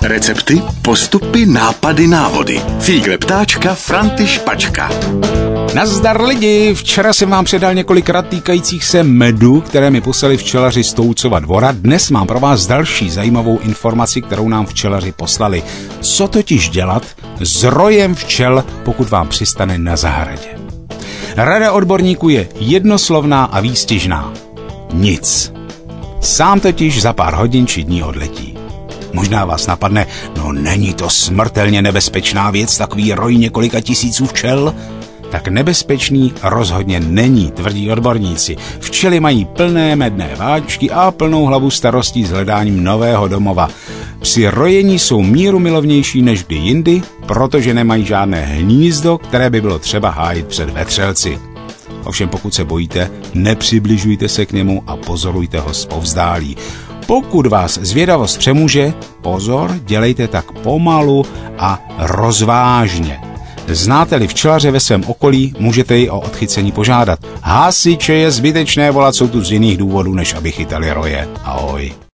Recepty, postupy, nápady, návody. Fígle ptáčka Franty Špačka. Nazdar lidi, včera jsem vám předal několik rad týkajících se medu, které mi poslali včelaři z Toucova dvora. Dnes mám pro vás další zajímavou informaci, kterou nám včelaři poslali. Co totiž dělat s rojem včel, pokud vám přistane na zahradě? Rada odborníků je jednoslovná a výstižná. Nic. Sám totiž za pár hodin či dní odletí. Možná vás napadne, no není to smrtelně nebezpečná věc, takový roj několika tisíců včel? Tak nebezpečný rozhodně není, tvrdí odborníci. Včely mají plné medné váčky a plnou hlavu starostí s hledáním nového domova. Při rojení jsou mírumilovnější než kdy jindy, protože nemají žádné hnízdo, které by bylo třeba hájit před vetřelci. Ovšem pokud se bojíte, nepřibližujte se k němu a pozorujte ho zpovzdálí. Pokud vás zvědavost přemůže, pozor, dělejte tak pomalu a rozvážně. Znáte-li včelaře ve svém okolí, můžete ji o odchycení požádat. Hasiče je zbytečné volat, jsou tu z jiných důvodů, než aby chytali roje. Ahoj.